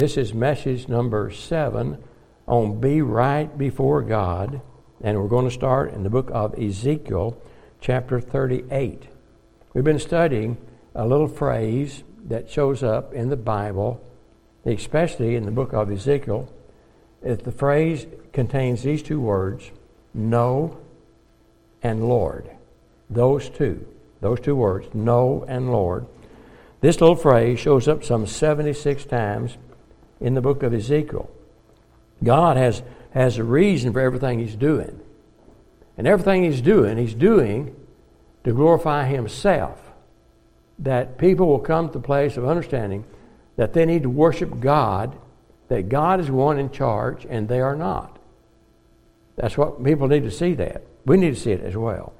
This is message number 7 on Be Right Before God. And we're going to start in the book of Ezekiel, chapter 38. We've been studying a little phrase that shows up in the Bible, especially in the book of Ezekiel. The phrase contains these two words, know and Lord. Those two words, know and Lord. This little phrase shows up some 76 times in the book of Ezekiel. God has a reason for everything He's doing. And everything He's doing to glorify Himself. That people will come to the place of understanding that they need to worship God, that God is one in charge, and they are not. That's what people need to see that. We need to see it as well.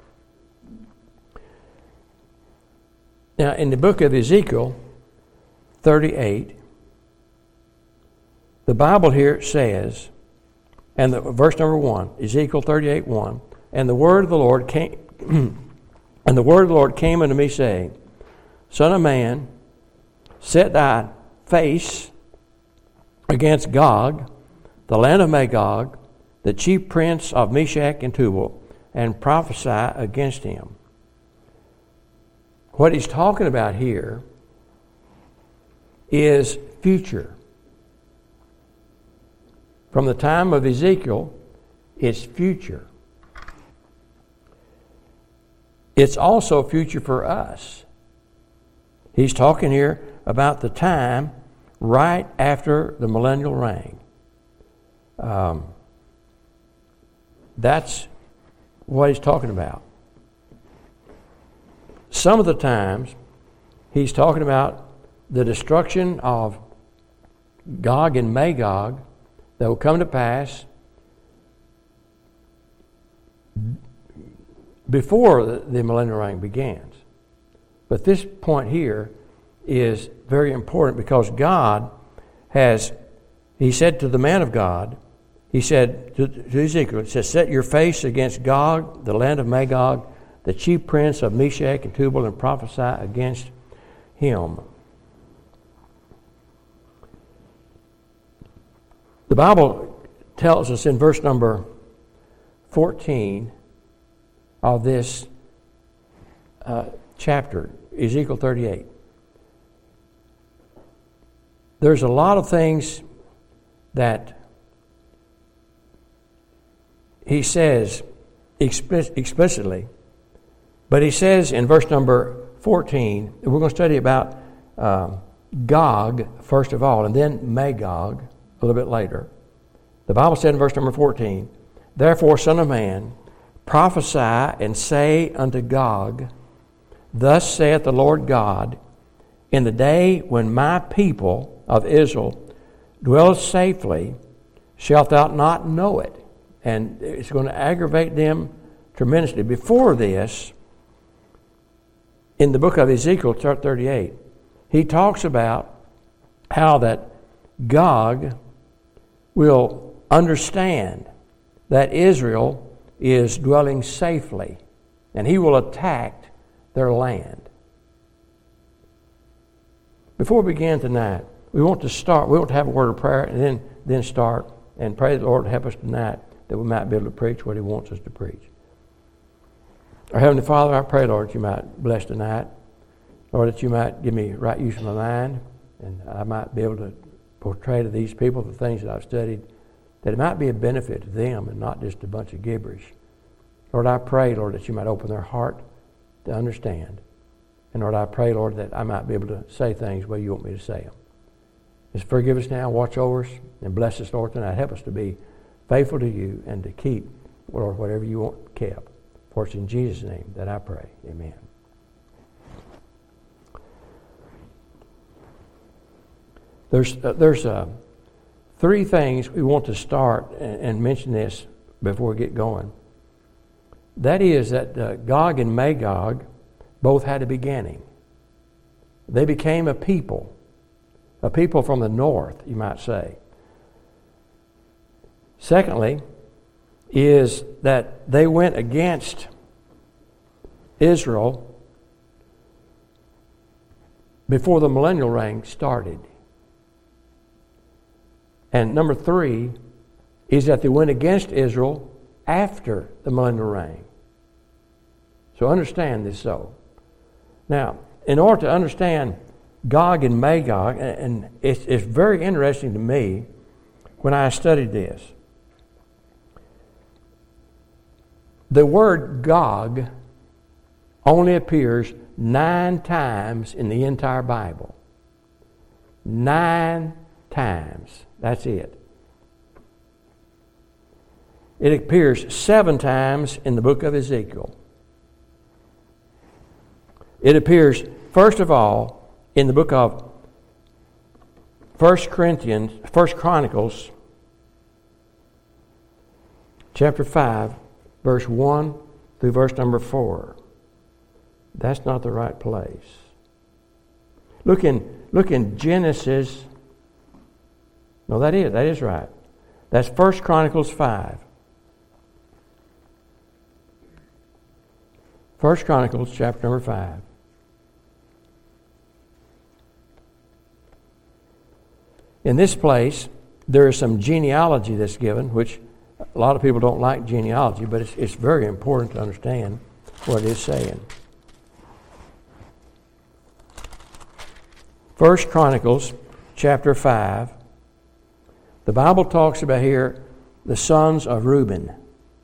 Now, in the book of Ezekiel 38, the Bible here says, and verse number 1, Ezekiel 38:1, and the word of the Lord came, and the word of the Lord came unto me, saying, Son of man, set thy face against Gog, the land of Magog, the chief prince of Meshach and Tubal, and prophesy against him. What he's talking about here is future. From the time of Ezekiel, it's future. It's also future for us. He's talking here about the time right after the millennial reign. That's what he's talking about. Some of the times, he's talking about the destruction of Gog and Magog that will come to pass before the millennial reign begins. But this point here is very important because God He said to the man of God, He said to Ezekiel, it says, set your face against Gog, the land of Magog, the chief prince of Meshach and Tubal, and prophesy against him. The Bible tells us in verse number 14 of this chapter, Ezekiel 38. There's a lot of things that he says explicitly, but he says in verse number 14, we're going to study about Gog first of all, and then Magog a little bit later. The Bible said in verse number 14, Therefore, son of man, prophesy and say unto Gog, Thus saith the Lord God, In the day when my people of Israel dwell safely, shalt thou not know it. And it's going to aggravate them tremendously. Before this, in the book of Ezekiel 38, he talks about how that Gog will understand that Israel is dwelling safely, and he will attack their land. Before we begin tonight, we want to have a word of prayer and then start and pray the Lord to help us tonight that we might be able to preach what He wants us to preach. Our Heavenly Father, I pray, Lord, that You might bless tonight. Lord, that You might give me right use of my mind, and I might be able to portray to these people the things that I've studied, that it might be a benefit to them and not just a bunch of gibberish. Lord, I pray, Lord, that You might open their heart to understand. And Lord, I pray, Lord, that I might be able to say things the way You want me to say them. Just forgive us now, watch over us, and bless us, Lord, tonight. Help us to be faithful to You and to keep, Lord, whatever You want kept. For it's in Jesus' name that I pray. Amen. There's three things we want to start and mention this before we get going. That is that Gog and Magog both had a beginning. They became a people from the north, you might say. Secondly, is that they went against Israel before the millennial reign started. And number 3 is that they went against Israel after the millennial reign. So understand this so. Now, in order to understand Gog and Magog, and it's very interesting to me when I studied this. The word Gog only appears 9 times in the entire Bible. 9 times. That's it. It appears 7 times in the book of Ezekiel. It appears, first of all, in the book of 1 Chronicles, chapter 5, verse 1 through verse number 4. That's not the right place. Look in Genesis. No, that is right. That's 1 Chronicles 5. 1 Chronicles chapter number 5. In this place, there is some genealogy that's given, which a lot of people don't like genealogy, but it's very important to understand what it is saying. 1 Chronicles chapter 5. The Bible talks about here the sons of Reuben.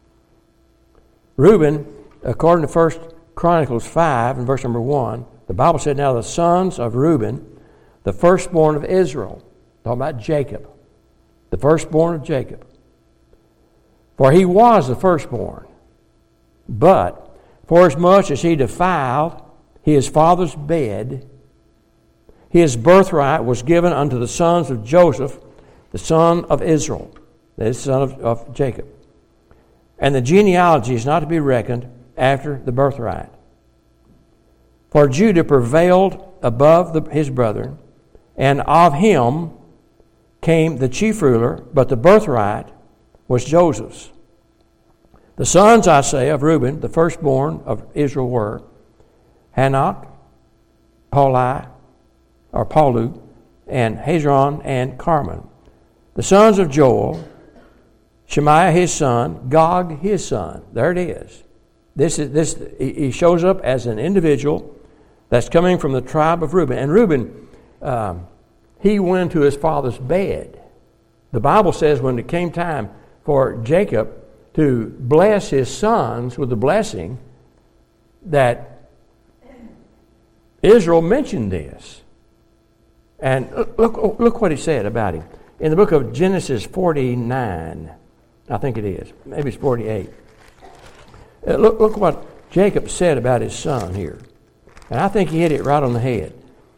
Reuben, according to 1 Chronicles 5 and verse number 1, the Bible said, now the sons of Reuben, the firstborn of Israel. Talking about Jacob, the firstborn of Jacob. For he was the firstborn. But forasmuch as he defiled his father's bed, his birthright was given unto the sons of Joseph, the son of Israel, that is the son of Jacob. And the genealogy is not to be reckoned after the birthright. For Judah prevailed above his brethren, and of him came the chief ruler, but the birthright was Joseph's. The sons, I say, of Reuben, the firstborn of Israel, were Hanok, Palu, and Hezron, and Carmon. The sons of Joel, Shemaiah his son, Gog his son. There it is. He shows up as an individual that's coming from the tribe of Reuben. And Reuben, he went to his father's bed. The Bible says when it came time for Jacob to bless his sons with the blessing, that Israel mentioned this. And look what he said about him. In the book of Genesis 49, I think it is. Maybe it's 48. Look what Jacob said about his son here. And I think he hit it right on the head.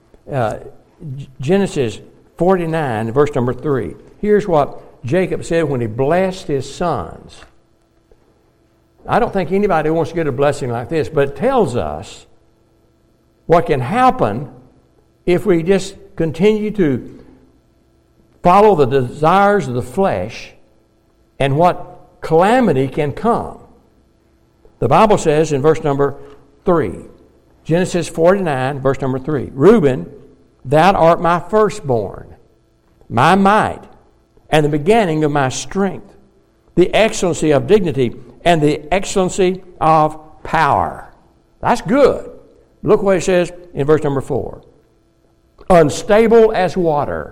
Genesis 49, verse number 3. Here's what Jacob said when he blessed his sons. I don't think anybody wants to get a blessing like this, but it tells us what can happen if we just continue to follow the desires of the flesh and what calamity can come. The Bible says in verse number 3, Genesis 49, verse number 3, Reuben, thou art my firstborn, my might, and the beginning of my strength, the excellency of dignity, and the excellency of power. That's good. Look what it says in verse number 4. Unstable as water,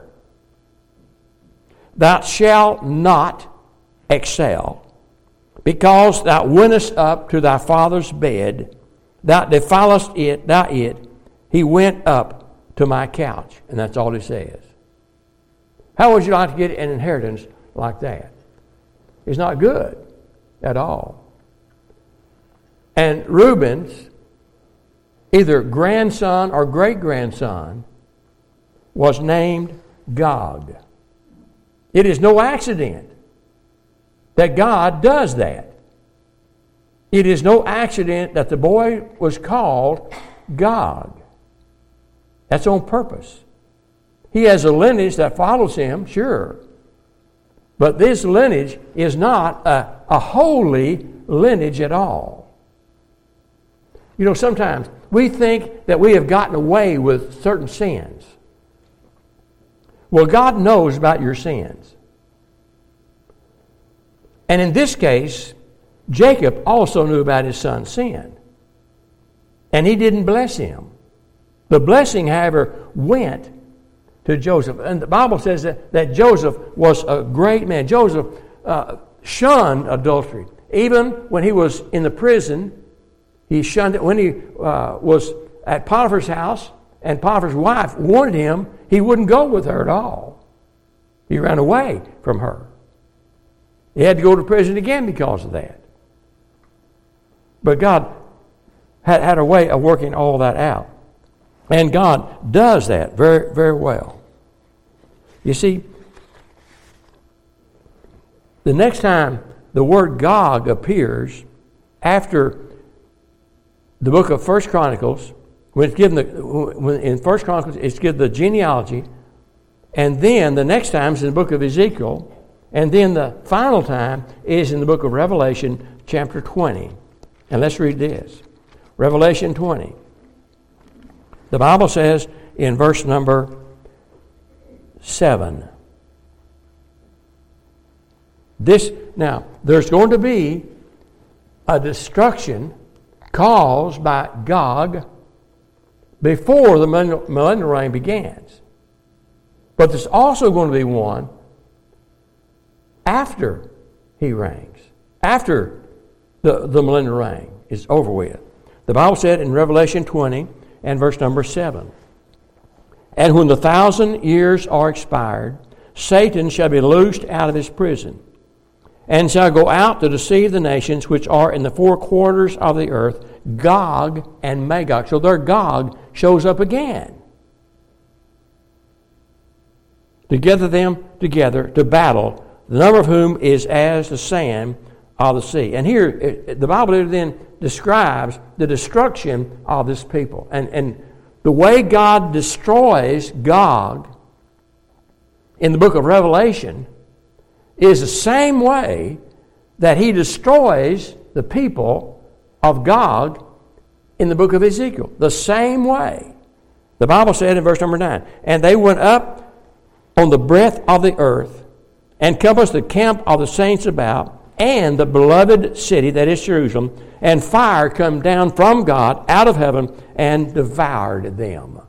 thou shalt not excel, because thou wentest up to thy father's bed, thou defilest it, he went up to my couch. And that's all he says. How would you like to get an inheritance like that? It's not good at all. And Reuben's either grandson or great-grandson was named Gog. It is no accident that God does that. It is no accident that the boy was called Gog. That's on purpose. He has a lineage that follows him, sure. But this lineage is not a holy lineage at all. You know, sometimes we think that we have gotten away with certain sins. Well, God knows about your sins. And in this case, Jacob also knew about his son's sin. And he didn't bless him. The blessing, however, went to Joseph. And the Bible says that Joseph was a great man. Joseph shunned adultery. Even when he was in the prison, he shunned it. When he was at Potiphar's house and Potiphar's wife wanted him, he wouldn't go with her at all. He ran away from her. He had to go to prison again because of that. But God had a way of working all that out. And God does that very, very well. You see, the next time the word Gog appears after the book of 1 Chronicles, when it's given in 1 Chronicles, it's given the genealogy, and then the next time is in the book of Ezekiel, and then the final time is in the book of Revelation, chapter 20. And let's read this. Revelation 20. The Bible says in verse number 7. Now, there's going to be a destruction caused by Gog before the millennial reign begins. But there's also going to be one after he reigns, after the millennial reign is over with. The Bible said in Revelation 20 and verse number 7, "And when the 1,000 years are expired, Satan shall be loosed out of his prison, and shall go out to deceive the nations which are in the four quarters of the earth, Gog and Magog." So there Gog shows up again. "To gather them together to battle, the number of whom is as the sand of the sea." And here, the Bible then describes the destruction of this people. And the way God destroys Gog in the book of Revelation is the same way that he destroys the people of Gog in the book of Ezekiel. The same way. The Bible said in verse number 9, "And they went up on the breadth of the earth, and compassed the camp of the saints about, and the beloved city, that is Jerusalem, and fire come down from God out of heaven and devoured them."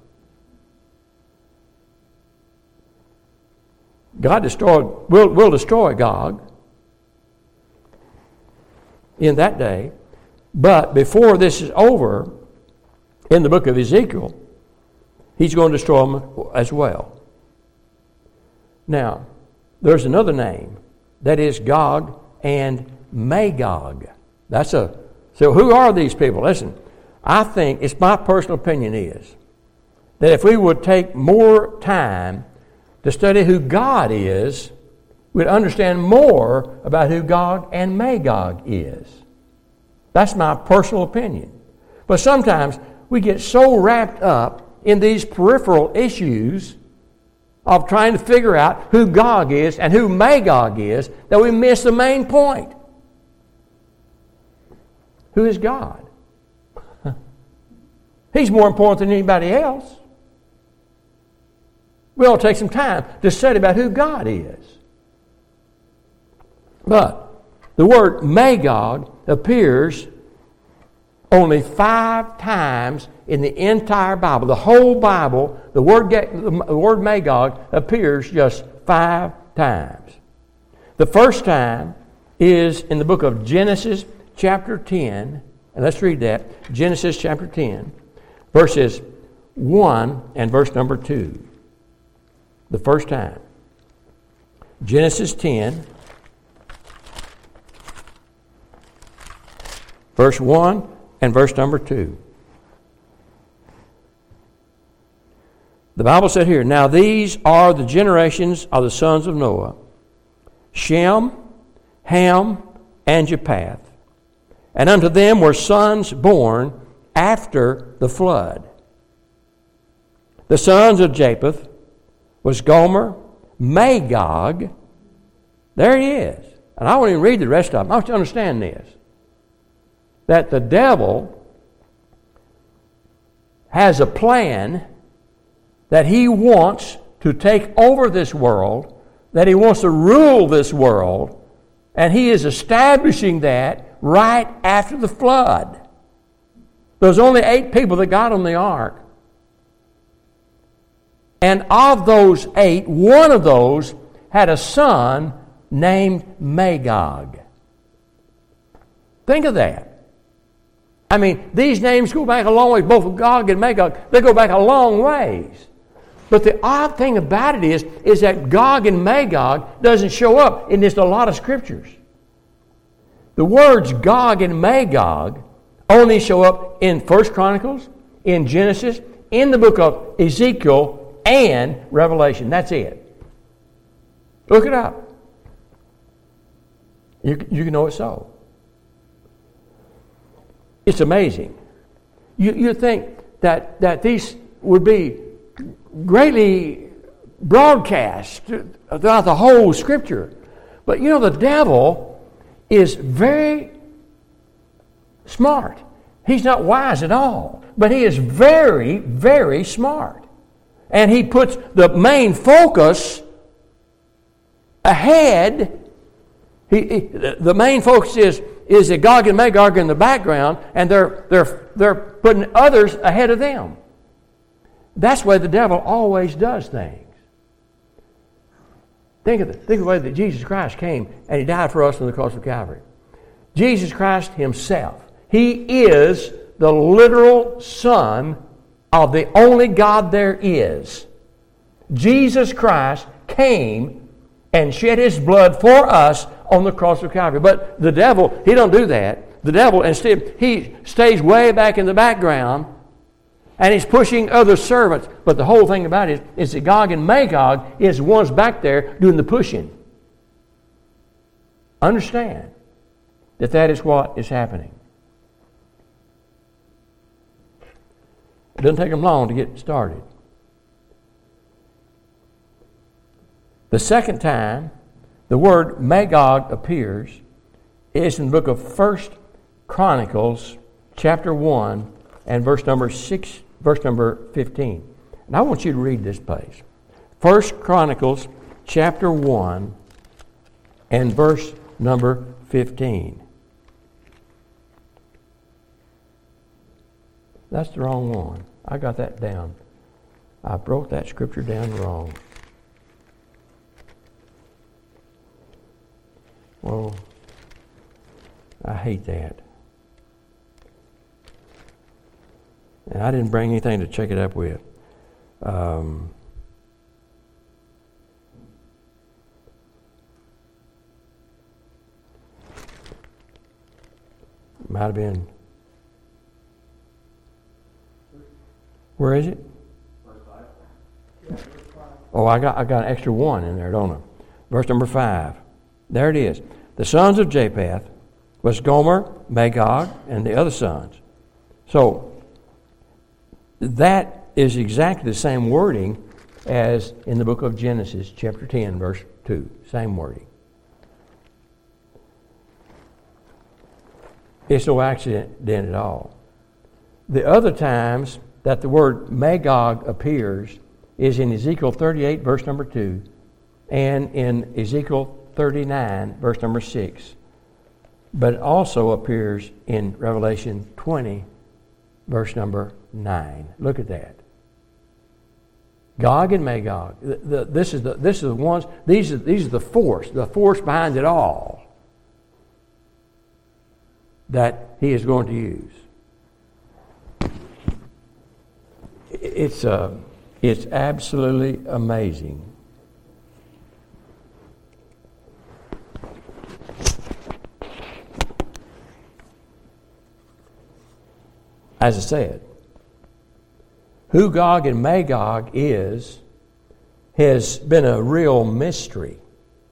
God will destroy Gog in that day, but before this is over, in the book of Ezekiel, he's going to destroy them as well. Now, there's another name, that is Gog and Magog. So who are these people? Listen, I think, it's my personal opinion is, that if we would take more time to study who God is, we'd understand more about who Gog and Magog is. That's my personal opinion. But sometimes we get so wrapped up in these peripheral issues of trying to figure out who Gog is and who Magog is that we miss the main point. Who is God? He's more important than anybody else. We ought to take some time to study about who God is. But the word Magog appears only 5 times in the entire Bible. The whole Bible, the word Magog appears just 5 times. The first time is in the book of Genesis chapter 10. And let's read that. Genesis chapter 10, verses 1 and verse number 2. The first time. Genesis 10, verse 1 and verse number 2. The Bible said here, "Now these are the generations of the sons of Noah, Shem, Ham, and Japheth. And unto them were sons born after the flood. The sons of Japheth was Gomer, Magog." There he is. And I won't even read the rest of them. I want you to understand this. That the devil has a plan that he wants to take over this world, that he wants to rule this world, And he is establishing that right after the flood. There's only 8 people that got on the ark. And of those 8, one of those had a son named Magog. Think of that. I mean, these names go back a long way. Both Gog and Magog, they go back a long ways. But the odd thing about it is that Gog and Magog doesn't show up in just a lot of scriptures. The words Gog and Magog only show up in 1 Chronicles, in Genesis, in the book of Ezekiel, and Revelation. That's it. Look it up. You can know it's so. It's amazing. You think that these would be greatly broadcast throughout the whole Scripture. But you know, the devil is very smart. He's not wise at all, but he is very, very smart. And he puts the main focus ahead. The main focus is that Gog and Magog are in the background, and they're putting others ahead of them. That's the way the devil always does things. Think of the way that Jesus Christ came and he died for us on the cross of Calvary. Jesus Christ himself, he is the literal Son of the only God there is. Jesus Christ came and shed his blood for us on the cross of Calvary. But the devil, he don't do that. The devil, instead, he stays way back in the background and he's pushing other servants. But the whole thing about it is that Gog and Magog is the ones back there doing the pushing. Understand that is what is happening. It doesn't take them long to get started. The second time the word Magog appears is in the book of 1 Chronicles, chapter 1, and verse number 15. And I want you to read this place. 1 Chronicles, chapter 1, and verse number 15. That's the wrong one. I got that down. I broke that scripture down wrong. Well, I hate that. And I didn't bring anything to check it up with. Might have been. Where is it? Oh, I got an extra one in there, don't I? Verse number 5. There it is. The sons of Japheth was Gomer, Magog, and the other sons. So that is exactly the same wording as in the book of Genesis, chapter 10, verse 2. Same wording. It's no accident then at all. The other times that the word Magog appears is in Ezekiel 38, verse number 2, and in Ezekiel 39, verse number 6. But it also appears in Revelation 20, verse number 9. Look at that. Gog and Magog. These are the force behind it all that he is going to use. It's absolutely amazing. As I said, who Gog and Magog is has been a real mystery.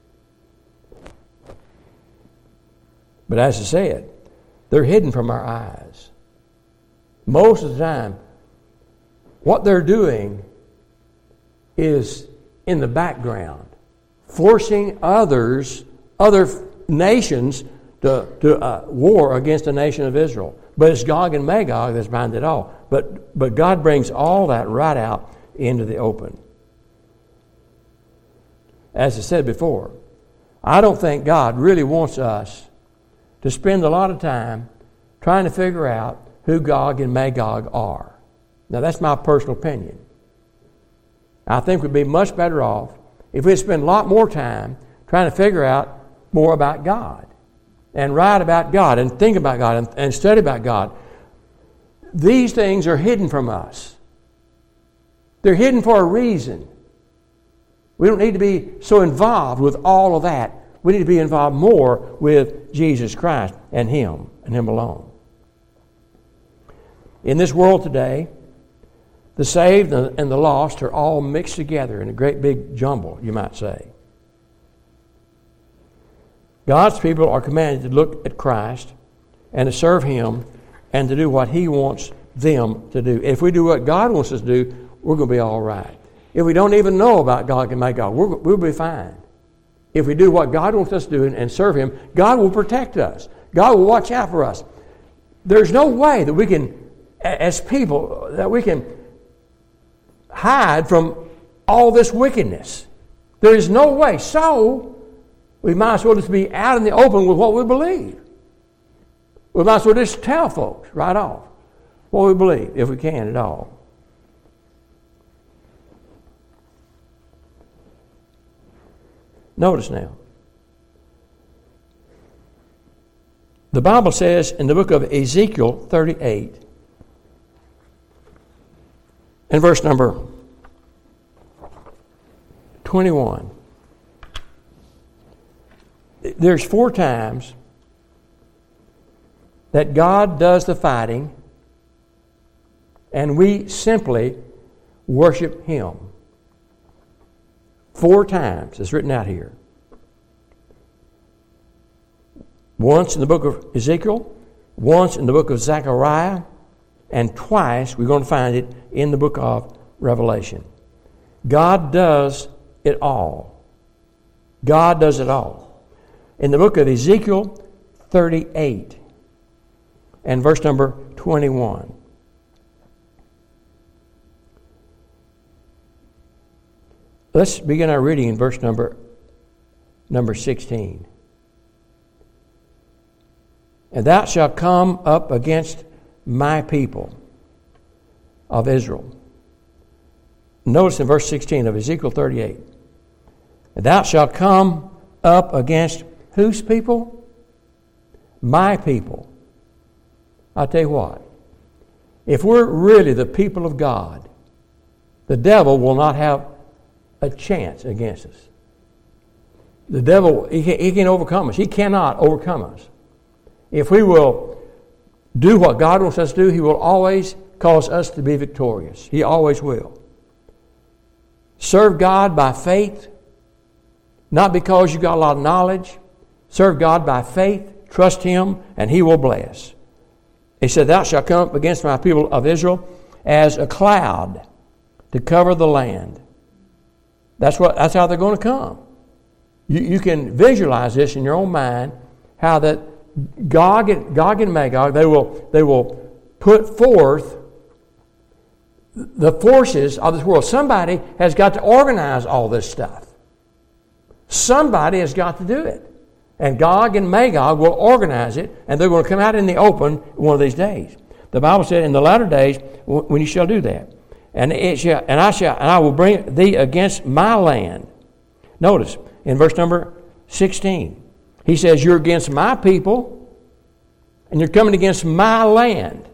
But as I said, they're hidden from our eyes. Most of the time, what they're doing is in the background, forcing other nations to war against the nation of Israel. But it's Gog and Magog that's behind it all. But God brings all that right out into the open. As I said before, I don't think God really wants us to spend a lot of time trying to figure out who Gog and Magog are. Now, that's my personal opinion. I think we'd be much better off if we'd spend a lot more time trying to figure out more about God and write about God and think about God and study about God. These things are hidden from us. They're hidden for a reason. We don't need to be so involved with all of that. We need to be involved more with Jesus Christ and Him alone. In this world today, the saved and the lost are all mixed together in a great big jumble, you might say. God's people are commanded to look at Christ and to serve Him and to do what He wants them to do. If we do what God wants us to do, we're going to be all right. If we don't even know about God and Magog, we'll be fine. If we do what God wants us to do and serve Him, God will protect us. God will watch out for us. There's no way that we can, as people, that we can hide from all this wickedness. There is no way. So, we might as well just be out in the open with what we believe. We might as well just tell folks right off what we believe, if we can at all. Notice now. The Bible says in the book of Ezekiel 38, in verse number 21, there's 4 times that God does the fighting and we simply worship Him. 4 times it's written out here. Once in the book of Ezekiel, once in the book of Zechariah, and twice we're going to find it in the book of Revelation. God does it all. God does it all. In the book of Ezekiel 38 and verse number 21. Let's begin our reading in verse number 16. And thou shalt come up against my people of Israel. Notice in verse 16 of Ezekiel 38. And thou shalt come up against whose people? My people. I'll tell you what. If we're really the people of God, the devil will not have a chance against us. The devil, he can't overcome us. He cannot overcome us. If we will do what God wants us to do, He will always cause us to be victorious. He always will. Serve God by faith, not because you got a lot of knowledge. Serve God by faith, trust Him, and He will bless. He said, thou shalt come up against my people of Israel as a cloud to cover the land. That's how they're going to come. You can visualize this in your own mind, how that Gog and Magog, they will put forth the forces of this world. Somebody has got to organize all this stuff. Somebody has got to do it. And Gog and Magog will organize it, and they're going to come out in the open one of these days. The Bible said, in the latter days, when you shall do that, and I will bring thee against my land. Notice in verse number 16, he says, you're against my people, and you're coming against my land.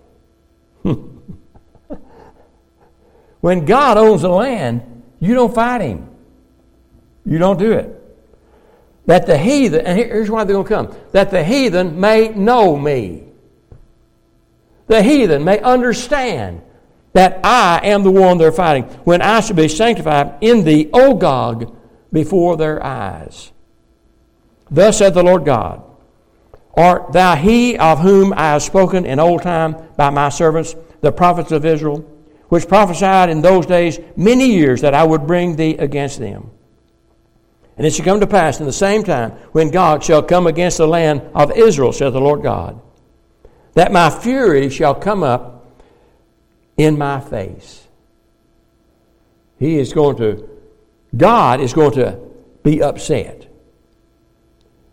When God owns the land, you don't fight Him. You don't do it. That the heathen, and here's why they're going to come, that the heathen may know me. The heathen may understand that I am the one they're fighting, when I shall be sanctified in thee, O Gog, before their eyes. Thus saith the Lord God, art thou he of whom I have spoken in old time by my servants, the prophets of Israel, which prophesied in those days many years that I would bring thee against them? And it shall come to pass in the same time, when Gog shall come against the land of Israel, saith the Lord God, that my fury shall come up in my face. God is going to be upset.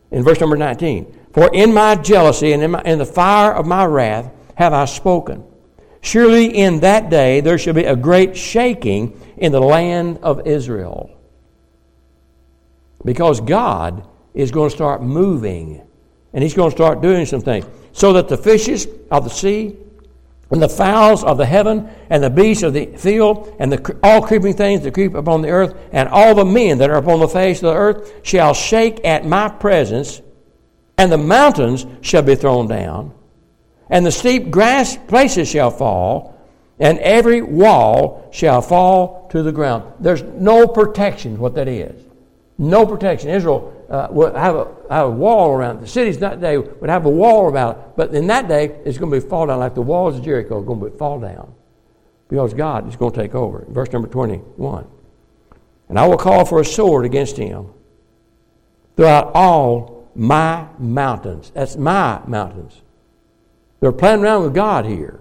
In verse number 19, for in my jealousy and in the fire of my wrath have I spoken. Surely in that day there shall be a great shaking in the land of Israel. Because God is going to start moving, and He's going to start doing some things. So that the fishes of the sea, and the fowls of the heaven, and the beasts of the field, and all creeping things that creep upon the earth, and all the men that are upon the face of the earth shall shake at my presence, and the mountains shall be thrown down, and the steep grass places shall fall, and every wall shall fall to the ground. There's no protection, what that is. No protection. Israel would have a wall around it. The cities that day would have a wall about it. But in that day, it's going to be fall down like the walls of Jericho are going to fall down. Because God is going to take over. Verse number 21. And I will call for a sword against him throughout all my mountains. That's my mountains. They're playing around with God here.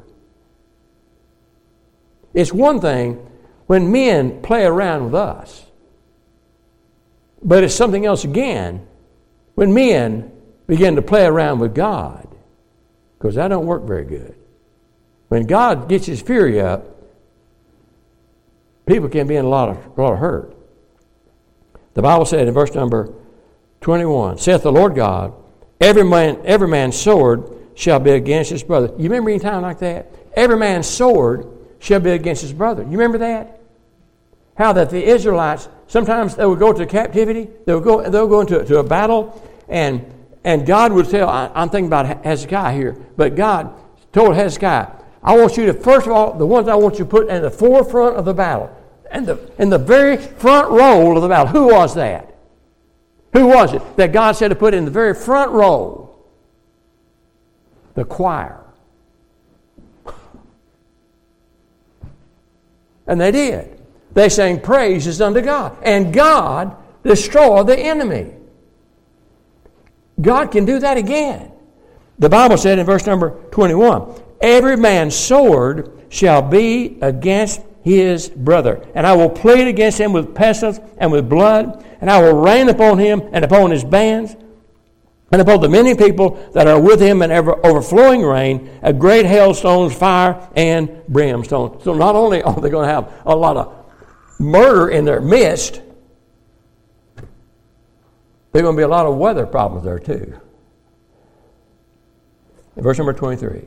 It's one thing when men play around with us. But it's something else again when men begin to play around with God. Because that don't work very good. When God gets His fury up, people can be in a lot of hurt. The Bible said in verse number 21, saith the Lord God, every man's sword shall be against his brother. You remember any time like that? Every man's sword shall be against his brother. You remember that? How that the Israelites, sometimes they would go to captivity, they'll go into a battle, and God would tell, I'm thinking about Hezekiah here, but God told Hezekiah, I want you to, first of all, the ones I want you to put in the forefront of the battle, and in the very front row of the battle. Who was that? Who was it that God said to put in the very front row? The choir. And they did. They sang praises unto God. And God destroyed the enemy. God can do that again. The Bible said in verse number 21, every man's sword shall be against his brother. And I will plead against him with pestilence and with blood. And I will rain upon him and upon his bands and upon the many people that are with him in overflowing rain, a great hailstones, fire, and brimstone. So not only are they going to have a lot of murder in their midst, there's going to be a lot of weather problems there too. In verse number 23.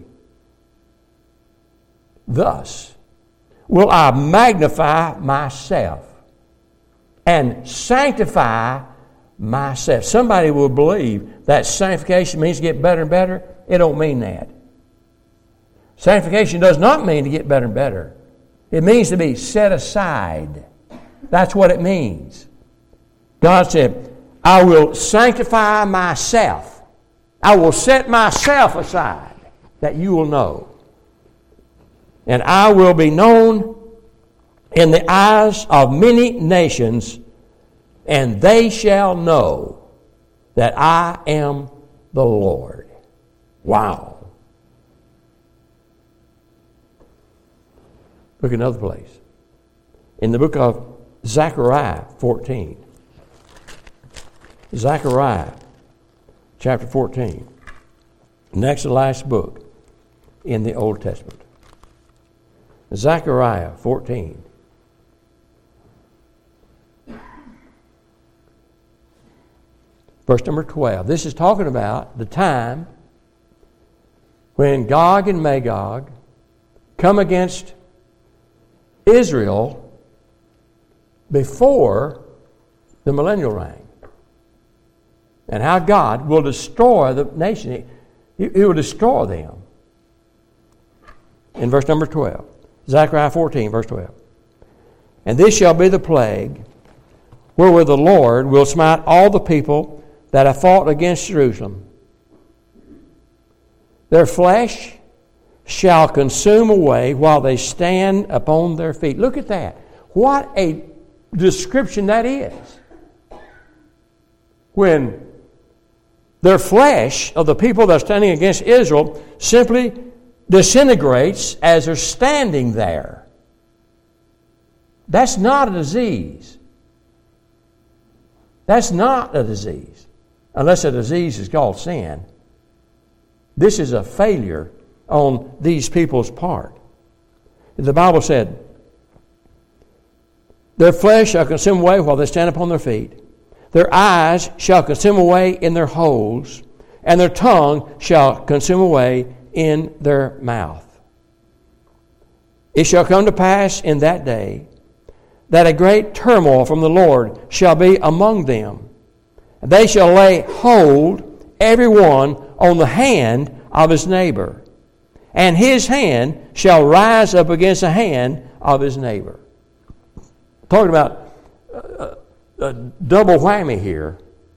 Thus will I magnify myself and sanctify myself. Somebody will believe that sanctification means to get better and better. It don't mean that. Sanctification does not mean to get better and better. It means to be set aside. That's what it means. God said, I will sanctify myself. I will set myself aside that you will know. And I will be known in the eyes of many nations, and they shall know that I am the Lord. Wow. Look at another place. In the book of Zechariah 14. Zechariah chapter 14. Next to the last book in the Old Testament. Zechariah 14. Verse number 12. This is talking about the time when Gog and Magog come against Israel before the millennial reign. And how God will destroy the nation. He will destroy them. In verse number 12. Zechariah 14, verse 12. And this shall be the plague wherewith the Lord will smite all the people that have fought against Jerusalem. Their flesh shall consume away while they stand upon their feet. Look at that. What a description that is. When their flesh of the people that are standing against Israel simply disintegrates as they're standing there. That's not a disease. That's not a disease. unless a disease is called sin. This is a failure on these people's part. The Bible said, their flesh shall consume away while they stand upon their feet. Their eyes shall consume away in their holes, and their tongue shall consume away in their mouth. It shall come to pass in that day that a great turmoil from the Lord shall be among them. They shall lay hold, every one, on the hand of his neighbor, and his hand shall rise up against the hand of his neighbor. Talking about a double whammy here.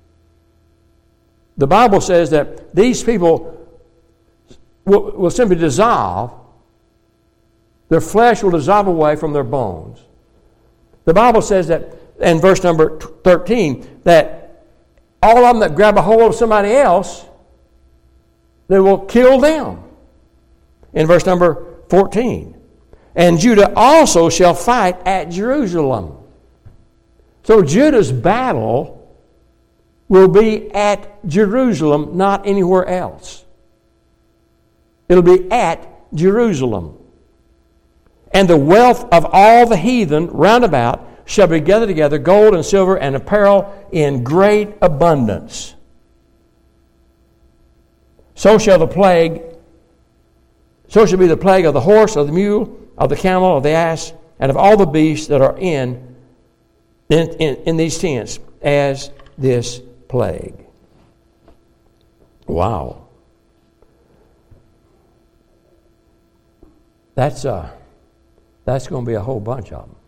The Bible says that these people will simply dissolve. Their flesh will dissolve away from their bones. The Bible says that in verse number 13 that all of them that grab a hold of somebody else, they will kill them. In verse number 14. And Judah also shall fight at Jerusalem. So Judah's battle will be at Jerusalem, not anywhere else. It'll be at Jerusalem. And the wealth of all the heathen round about shall be gathered together, gold and silver and apparel in great abundance. So shall be the plague of the horse, of the mule, of the camel, of the ass, and of all the beasts that are in these tents, as this plague. Wow. That's going to be a whole bunch of them.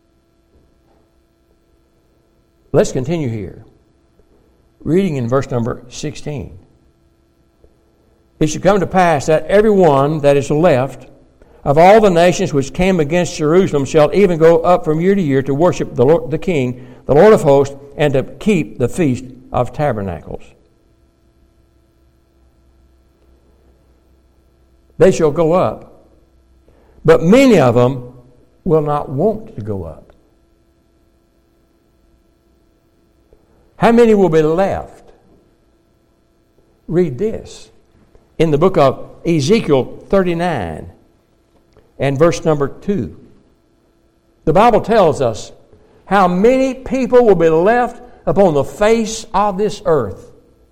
Let's continue here. Reading in verse number 16. It shall come to pass that every one that is left of all the nations which came against Jerusalem shall even go up from year to year to worship the Lord, the King, the Lord of hosts, and to keep the Feast of Tabernacles. They shall go up, but many of them will not want to go up. How many will be left? Read this in the book of Ezekiel 39 and verse number 2. The Bible tells us how many people will be left upon the face of this earth.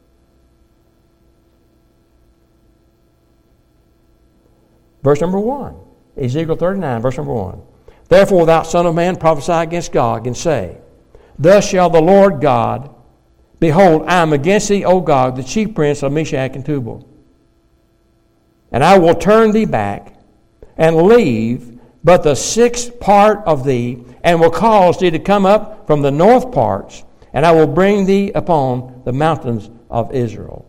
Verse number 1. Ezekiel 39, verse number 1. Therefore, thou son of man, prophesy against Gog, and say, Thus shall the Lord God, behold, I am against thee, O Gog, the chief prince of Meshach and Tubal. And I will turn thee back, and leave but the sixth part of thee, and will cause thee to come up from the north parts, and I will bring thee upon the mountains of Israel.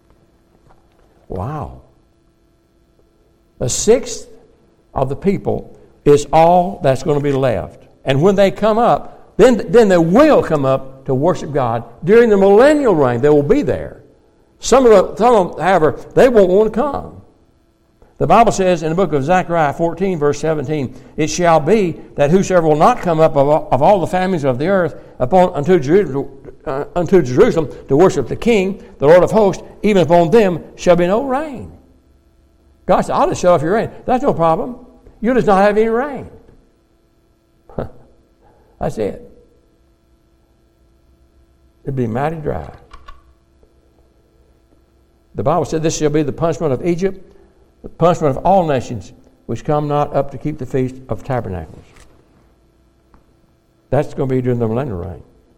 Wow. A sixth of the people is all that's going to be left. And when they come up, then they will come up to worship God during the millennial reign. They will be there. Some of them, however, they won't want to come. The Bible says in the book of Zechariah 14, verse 17, It shall be that whosoever will not come up of all the families of the earth unto Jerusalem to worship the King, the Lord of hosts, even upon them shall be no rain. God said, I'll just shut off your rain. That's no problem. You'll just not have any rain. That's it. It'd be mighty dry. The Bible said this shall be the punishment of Egypt, the punishment of all nations which come not up to keep the Feast of Tabernacles. That's going to be during the millennial reign.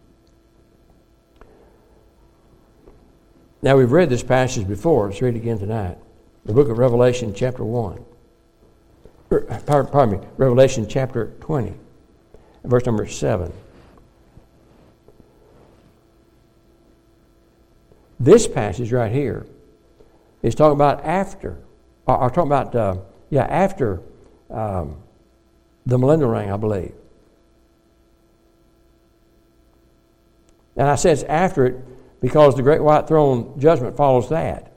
Now, we've read this passage before. Let's read it again tonight. The book of Revelation, chapter 1. Pardon me, Revelation chapter 20, verse number 7. This passage right here is talking about after the millennial reign, I believe. And I say it's after it because the great white throne judgment follows that.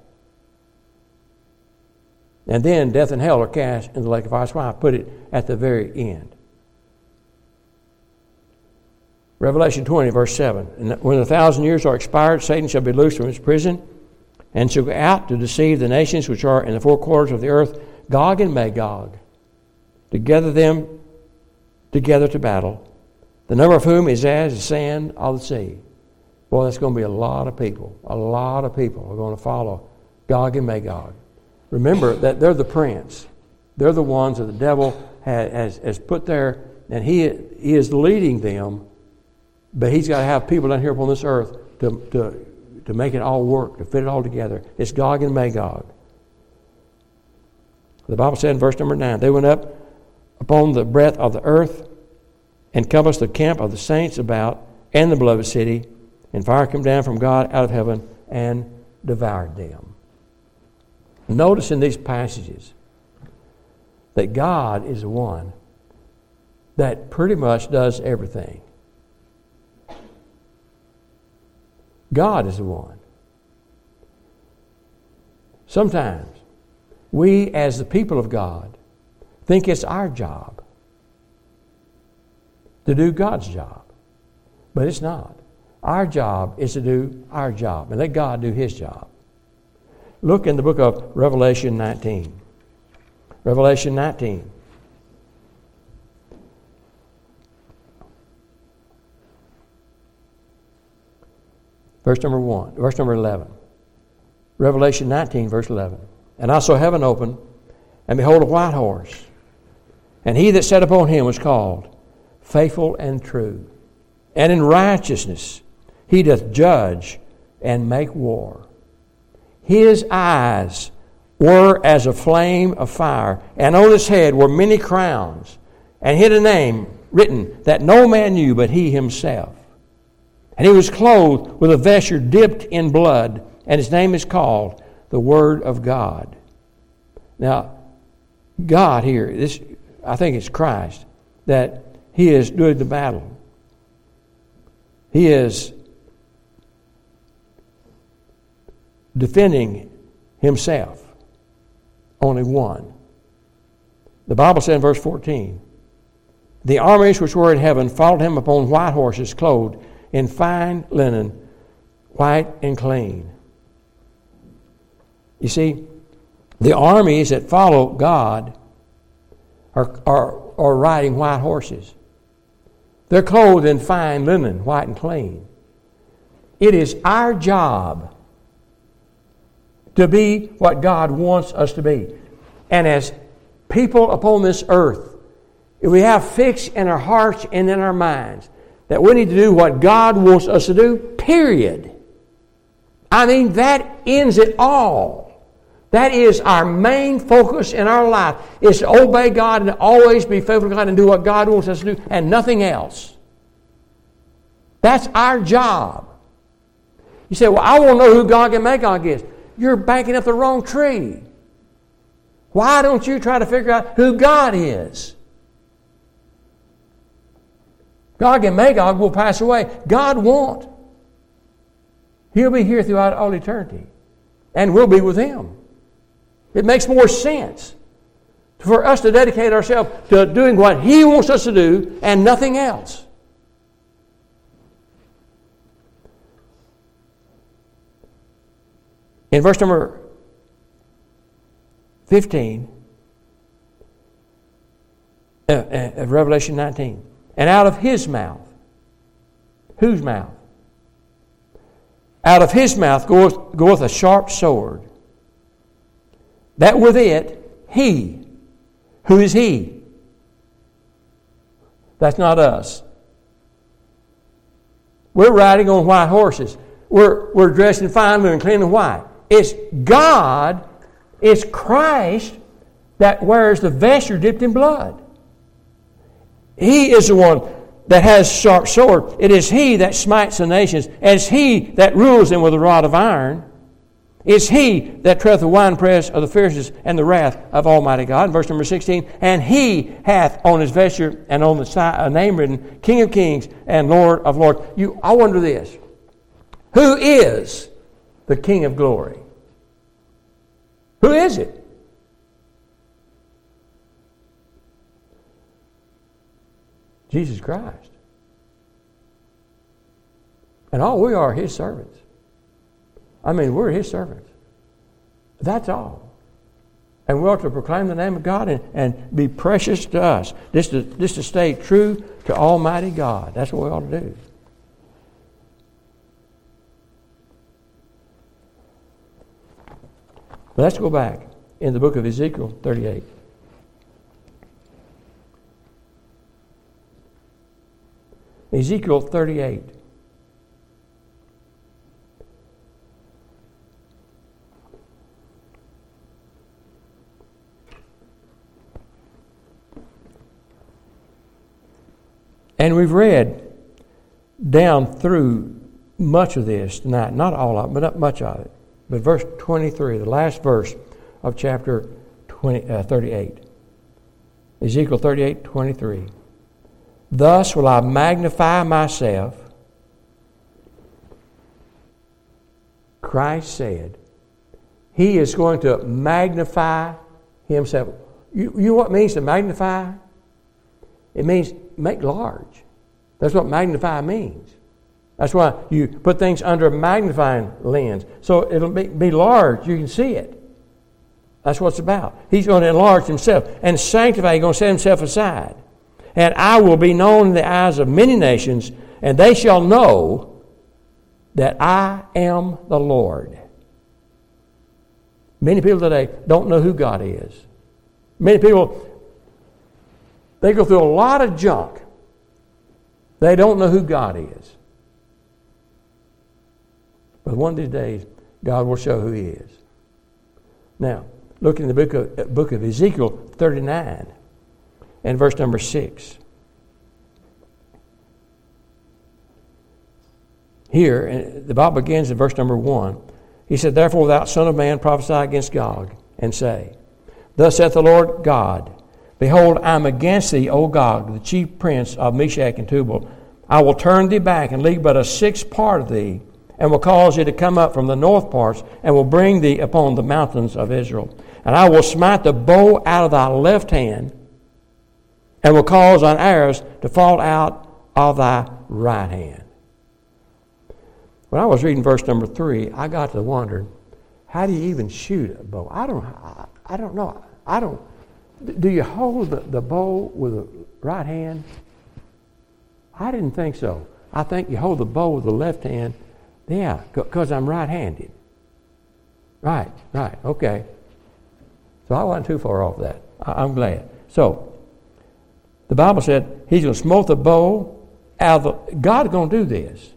And then death and hell are cast in the lake of fire. That's why I put it at the very end. Revelation 20, verse 7. And when 1,000 years are expired, Satan shall be loosed from his prison and shall go out to deceive the nations which are in the four quarters of the earth, Gog and Magog, to gather them together to battle, the number of whom is as the sand of the sea. Boy, that's going to be a lot of people. A lot of people are going to follow Gog and Magog. Remember that they're the prince. They're the ones that the devil has put there, and he is leading them, but he's got to have people down here upon this earth to make it all work, to fit it all together. It's Gog and Magog. The Bible said in verse number 9, they went up upon the breadth of the earth and compassed the camp of the saints about and the beloved city, and fire came down from God out of heaven and devoured them. Notice in these passages that God is the one that pretty much does everything. God is the one. Sometimes we, as the people of God, think it's our job to do God's job. But it's not. Our job is to do our job and let God do His job. Look in the book of Revelation 19. Revelation 19. Verse number 11. Revelation 19, verse 11. And I saw heaven open, and behold, a white horse. And he that sat upon him was called Faithful and True. And in righteousness he doth judge and make war. His eyes were as a flame of fire, and on his head were many crowns, and he had a name written that no man knew but he himself. And he was clothed with a vesture dipped in blood, and his name is called the Word of God. Now, God here, I think it's Christ, that He is doing the battle. He is defending Himself. Only one. The Bible said in verse 14, the armies which were in heaven followed Him upon white horses, clothed in fine linen, white and clean. You see, the armies that follow God are riding white horses. They're clothed in fine linen, white and clean. It is our job to be what God wants us to be. And as people upon this earth, if we have fixed in our hearts and in our minds that we need to do what God wants us to do, period. I mean, that ends it all. That is our main focus in our life, is to obey God and always be faithful to God and do what God wants us to do and nothing else. That's our job. You say, well, I want to know who Gog and Magog is. You're banking up the wrong tree. Why don't you try to figure out who God is? Gog and Magog will pass away. God won't. He'll be here throughout all eternity. And we'll be with Him. It makes more sense for us to dedicate ourselves to doing what He wants us to do and nothing else. In verse number 15 of Revelation 19, and out of His mouth, whose mouth? Out of His mouth goeth a sharp sword, that with it He, who is He? That's not us. We're riding on white horses. We're dressed in fine linen, clean and white. It's God, it's Christ that wears the vesture dipped in blood. He is the one that has sharp sword. It is He that smites the nations. It's He that rules them with a rod of iron. It's He that treadeth the winepress of the fierceness and the wrath of Almighty God. In verse number 16, and He hath on His vesture and on the side a name written, King of Kings and Lord of Lords. I wonder this. Who is the King of glory? Who is it? Jesus Christ. And all we are His servants. I mean, we're His servants. That's all. And we ought to proclaim the name of God and be precious to us. Just to stay true to Almighty God. That's what we ought to do. But let's go back in the book of Ezekiel 38. Ezekiel 38. And we've read down through much of this tonight. Not all of it, but not much of it. But verse 23, the last verse of chapter 38. Ezekiel 38:23. Thus will I magnify myself. Christ said, He is going to magnify Himself. You know what it means to magnify? It means make large. That's what magnify means. That's why you put things under a magnifying lens. So it'll be large. You can see it. That's what it's about. He's going to enlarge Himself and sanctify. He's going to set Himself aside. And I will be known in the eyes of many nations, and they shall know that I am the Lord. Many people today don't know who God is. Many people, they go through a lot of junk. They don't know who God is. But one of these days, God will show who He is. Now, look in the book of Ezekiel 39 and verse number 6. Here, the Bible begins in verse number 1. He said, Therefore, thou son of man, prophesy against Gog, and say, Thus saith the Lord God, Behold, I am against thee, O Gog, the chief prince of Meshach and Tubal. I will turn thee back and leave but a sixth part of thee, and will cause thee to come up from the north parts, and will bring thee upon the mountains of Israel. And I will smite the bow out of thy left hand, and will cause thine arrows to fall out of thy right hand. When I was reading verse number 3, I got to wondering, how do you even shoot a bow? I don't know. Do you hold the bow with the right hand? I didn't think so. I think you hold the bow with the left hand. Yeah, because I'm right-handed. Right, okay. So I wasn't too far off that. I'm glad. So, the Bible said He's going to smote the bow out of God's going to do this.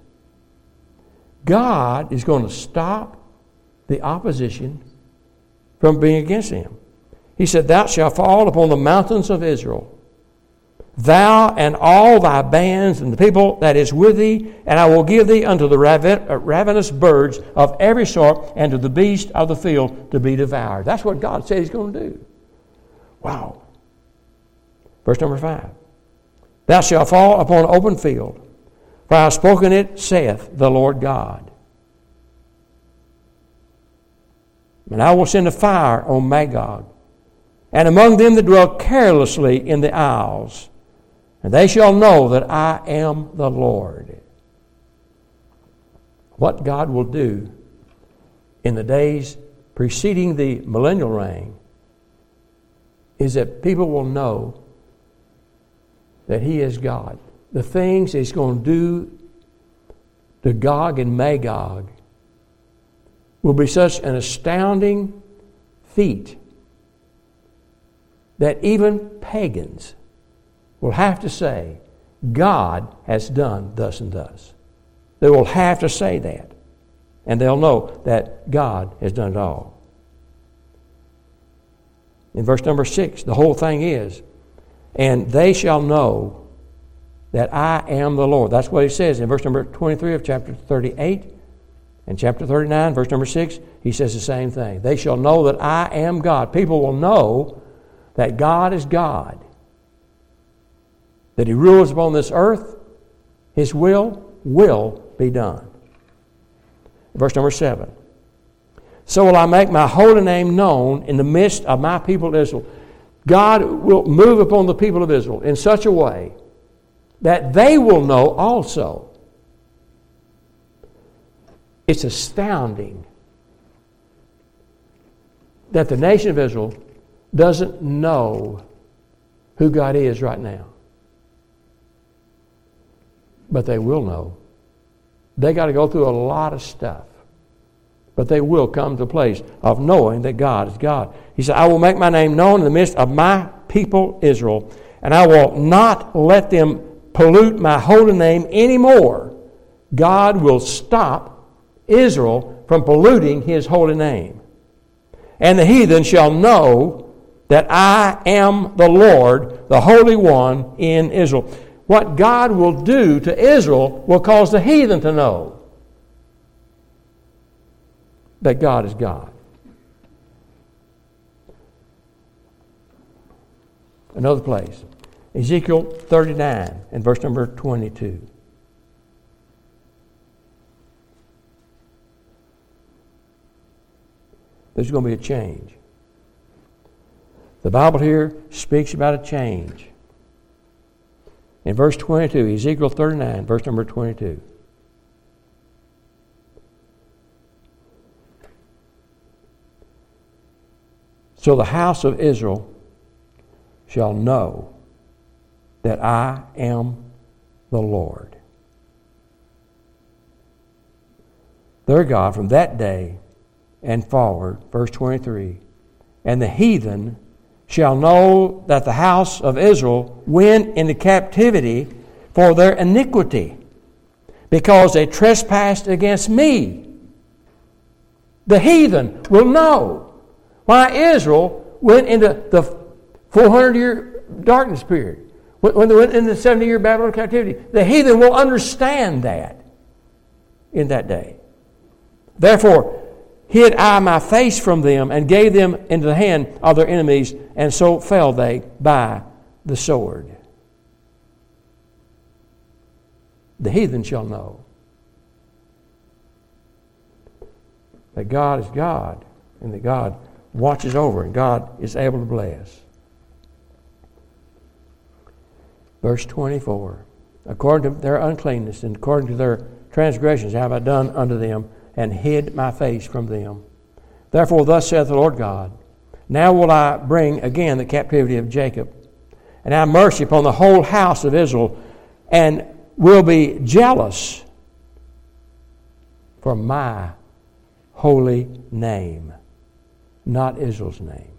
God is going to stop the opposition from being against Him. He said, Thou shalt fall upon the mountains of Israel, thou and all thy bands and the people that is with thee, and I will give thee unto the ravenous birds of every sort and to the beast of the field to be devoured. That's what God said He's going to do. Wow. Verse number 5. Thou shalt fall upon an open field, for I have spoken it, saith the Lord God. And I will send a fire on Magog, and among them that dwell carelessly in the isles, and they shall know that I am the Lord. What God will do in the days preceding the millennial reign is that people will know that He is God. The things He's going to do to Gog and Magog will be such an astounding feat that even pagans will have to say, God has done thus and thus. They will have to say that. And they'll know that God has done it all. In verse number 6, the whole thing is, and they shall know that I am the Lord. That's what He says in verse number 23 of chapter 38. And chapter 39, verse number 6, He says the same thing. They shall know that I am God. People will know that God is God. That He rules upon this earth. His will be done. Verse number 7. So will I make my holy name known in the midst of my people Israel. God will move upon the people of Israel in such a way that they will know also It's astounding that the nation of Israel doesn't know who God is right now. But they will know. They got to go through a lot of stuff. But they will come to a place of knowing that God is God. He said, I will make my name known in the midst of my people Israel, and I will not let them pollute my holy name anymore. God will stop Israel from polluting His holy name. And the heathen shall know that I am the Lord, the Holy One in Israel. What God will do to Israel will cause the heathen to know that God is God. Another place, Ezekiel 39 and verse number 22. There's going to be a change. The Bible here speaks about a change. In verse 22, Ezekiel 39, verse number 22. So the house of Israel shall know that I am the Lord their God from that day and forward. Verse 23. And the heathen shall know that the house of Israel went into captivity for their iniquity, because they trespassed against me. The heathen will know why Israel went into the 400-year darkness period. When they went into the 70-year Babylonian captivity, the heathen will understand that in that day. Therefore, hid I my face from them and gave them into the hand of their enemies, and so fell they by the sword. The heathen shall know that God is God, and that God watches over, and God is able to bless. Verse 24. According to their uncleanness and according to their transgressions have I done unto them, and hid my face from them. Therefore thus saith the Lord God, now will I bring again the captivity of Jacob, and have mercy upon the whole house of Israel, and will be jealous for my holy name, not Israel's name.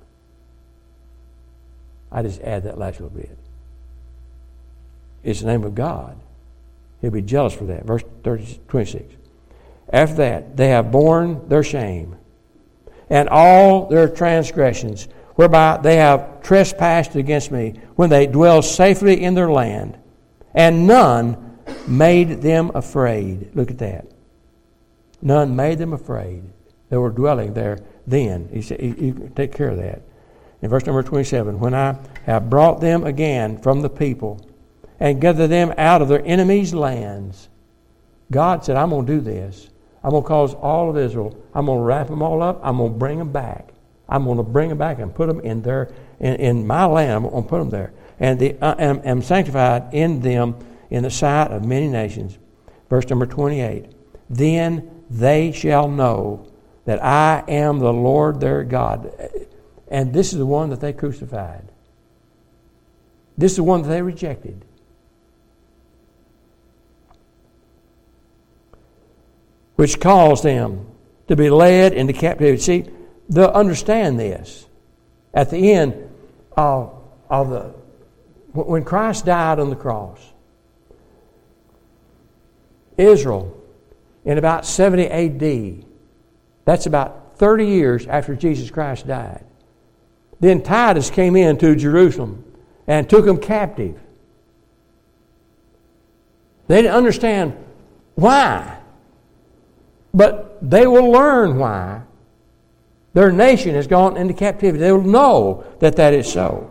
I just add that last little bit. It's the name of God. He'll be jealous for that. Verse 26. After that, they have borne their shame and all their transgressions, whereby they have trespassed against me, when they dwell safely in their land, and none made them afraid. Look at that. None made them afraid. They were dwelling there then. He said, you take care of that. In verse number 27, when I have brought them again from the people, and gathered them out of their enemies' lands, God said, I'm going to do this. I'm going to cause all of Israel, I'm going to wrap them all up, I'm going to bring them back. I'm going to bring them back and put them in my land. I'm going to put them there. And am sanctified in them in the sight of many nations. Verse number 28. Then they shall know that I am the Lord their God. And this is the one that they crucified. This is the one that they rejected. Which caused them to be led into captivity. See, they'll understand this. At the end of when Christ died on the cross, Israel, in about 70 A.D., that's about 30 years after Jesus Christ died, then Titus came into Jerusalem and took them captive. They didn't understand why. But they will learn why their nation has gone into captivity. They will know that that is so.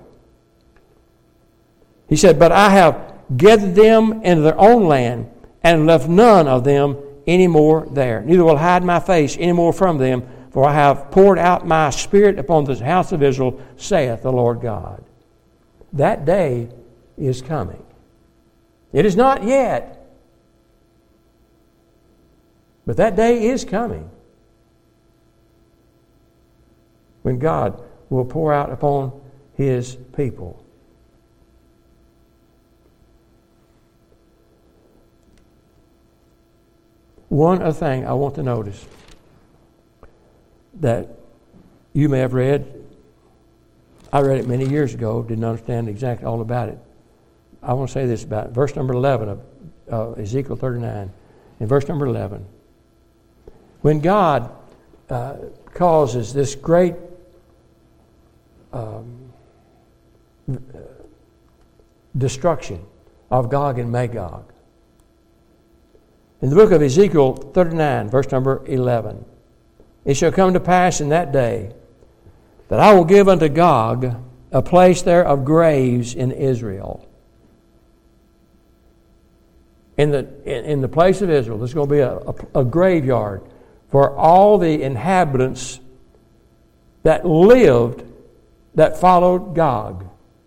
He said, but I have gathered them into their own land, and left none of them any more there. Neither will I hide my face any more from them, for I have poured out my Spirit upon the house of Israel, saith the Lord God. That day is coming. It is not yet. But that day is coming when God will pour out upon His people. One other thing I want to notice that you may have read. I read it many years ago, didn't understand exactly all about it. I want to say this about it. Verse number 11 of Ezekiel 39. In verse number 11, when God causes this great destruction of Gog and Magog, in the book of Ezekiel 39, verse number 11, it shall come to pass in that day that I will give unto Gog a place there of graves in Israel. In the place of Israel, there's going to be a graveyard for all the inhabitants that lived, that followed Gog.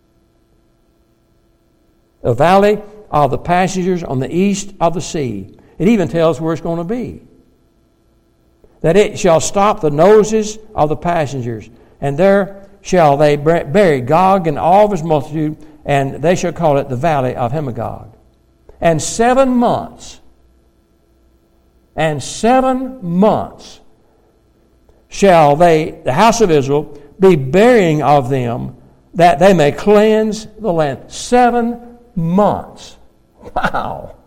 A valley of the passengers on the east of the sea. It even tells where it's going to be. That it shall stop the noses of the passengers, and there shall they bury Gog and all of his multitude, and they shall call it the valley of Hemagog. And 7 months shall the house of Israel, be burying of them, that they may cleanse the land. 7 months. Wow.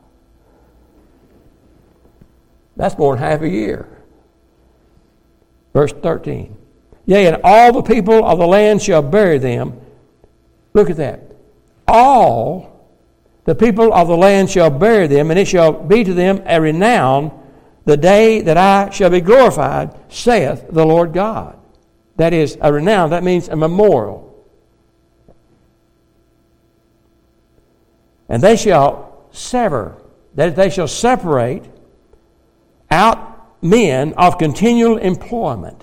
That's more than half a year. Verse 13. Yea, and all the people of the land shall bury them. Look at that. All the people of the land shall bury them, and it shall be to them a renown the day that I shall be glorified, saith the Lord God. That is, a renown, that means a memorial. And they shall sever, that they shall separate out men of continual employment.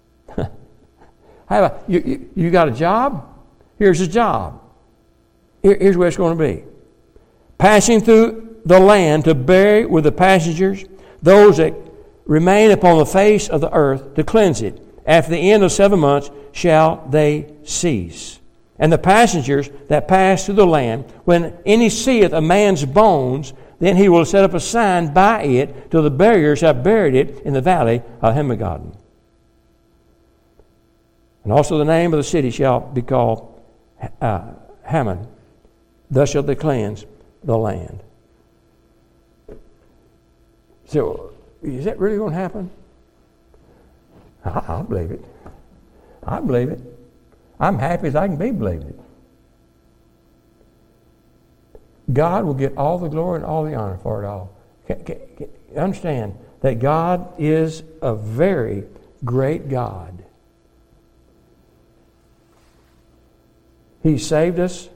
How about, you got a job? Here's a job. Here's where it's going to be. Passing through the land to bury with the passengers those that remain upon the face of the earth to cleanse it. After the end of 7 months shall they cease. And the passengers that pass through the land, when any seeth a man's bones, then he will set up a sign by it till the buriers have buried it in the valley of Hemagog. And also the name of the city shall be called Hammon. Thus shall they cleanse the land. So, is that really going to happen? I believe it. I believe it. I'm happy as I can be believing it. God will get all the glory and all the honor for it all. Understand that God is a very great God. He saved us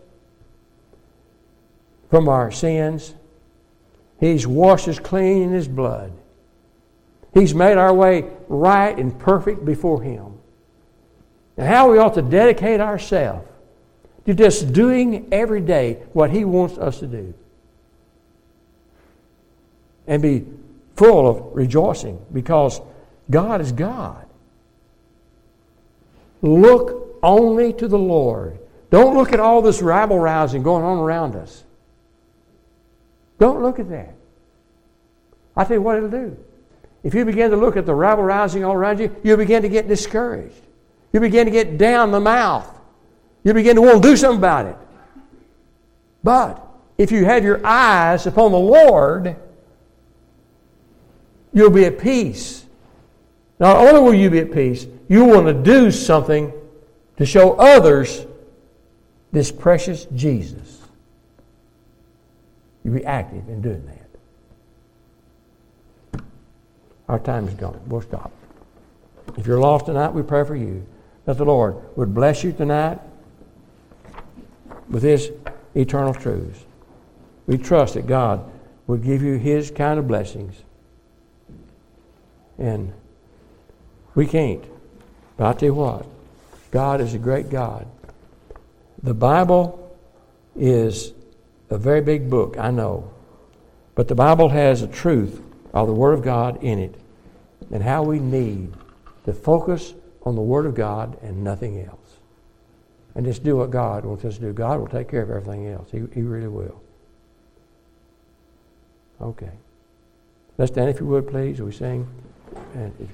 from our sins. He's washed us clean in His blood. He's made our way right and perfect before Him. And how we ought to dedicate ourselves to just doing every day what He wants us to do. And be full of rejoicing because God is God. Look only to the Lord. Don't look at all this rabble-rousing going on around us. Don't look at that. I'll tell you what it'll do. If you begin to look at the rabble-rousing all around you, you'll begin to get discouraged. You begin to get down the mouth. You begin to want to do something about it. But if you have your eyes upon the Lord, you'll be at peace. Not only will you be at peace, you want to do something to show others this precious Jesus. You be active in doing that. Our time is gone. We'll stop. If you're lost tonight, we pray for you that the Lord would bless you tonight with His eternal truths. We trust that God would give you His kind of blessings. And we can't. But I'll tell you what, God is a great God. The Bible is a very big book, I know. But the Bible has a truth of the Word of God in it, and how we need to focus on the Word of God and nothing else. And just do what God wants us to do. God will take care of everything else. He really will. Okay. Let's stand, if you would, please. We sing. And